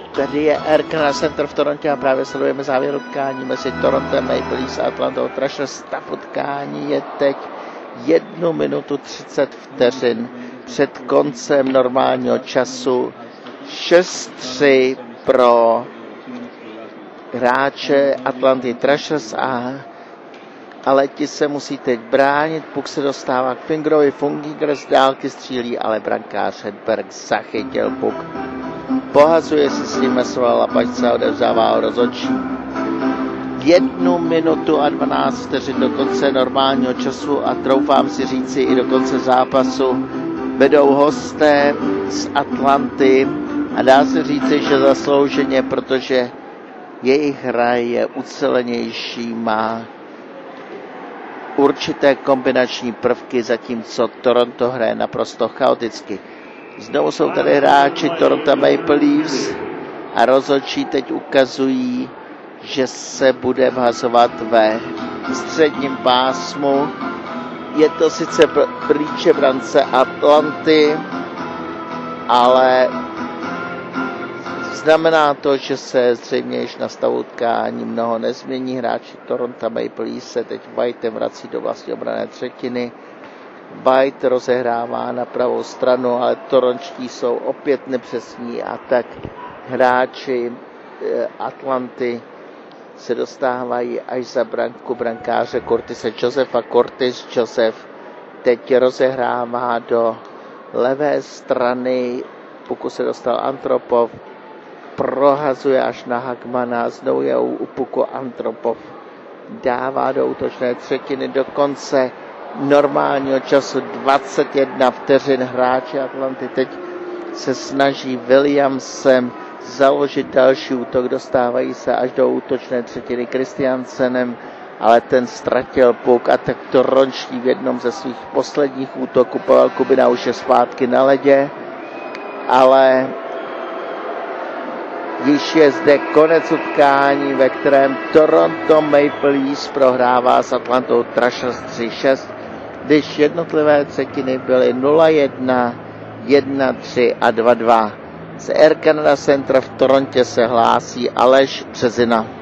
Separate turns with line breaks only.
Tady je Air Canada Center v Torontě a právě sledujeme závěr utkání mezi Torontem Maple Leafs a Atlantou Thrashers. Stav utkání je teď 1 minutu 30 vteřin před koncem normálního času. 6-3 pro hráče Atlanty Thrashers, ale ti se musí teď bránit. Puk se dostává k Fingerovi, Funginger z dálky střílí, ale brankář Hedberg zachytil puk. Pohazuje si s ním Mesova Lapačce a odevzdává ho rozhodčí. 1 minutu a 12 vteřin do konce normálního času a troufám si říci i do konce zápasu vedou hosté z Atlanty a dá se říci, že zaslouženě, protože jejich hra je ucelenější, má určité kombinační prvky, zatímco Toronto hraje naprosto chaoticky. Znovu jsou tady hráči Toronto Maple Leafs a rozhodčí teď ukazují, že se bude vhazovat ve středním pásmu. Je to sice blíže brance Atlanty, ale znamená to, že se zřejmě již na stavu utkání mnoho nezmění. Hráči Toronto Maple Leafs se teď Whitem vrací do vlastní obranné třetiny. White rozehrává na pravou stranu, ale torončtí jsou opět nepřesní a tak hráči Atlanty se dostávají až za branku brankáře Curtise Josefa. Curtis Joseph teď rozehrává do levé strany, pokud se dostal Antropov, prohazuje až na Hagmana, znovu je u puku Antropov, dává do útočné třetiny do konce normálního času 21 vteřin. Hráči Atlanty teď se snaží Williamsem založit další útok, dostávají se až do útočné třetiny Christiansenem, ale ten ztratil puk a tak torončtí v jednom ze svých posledních útoků. Pavel Kubina už je zpátky na ledě, ale již je zde konec utkání, ve kterém Toronto Maple Leafs prohrává s Atlantou Thrashers 3-6, když jednotlivé třetiny byly 0-1, 1-3 a 2-2. Z Air Canada Center v Torontě se hlásí Aleš Březina.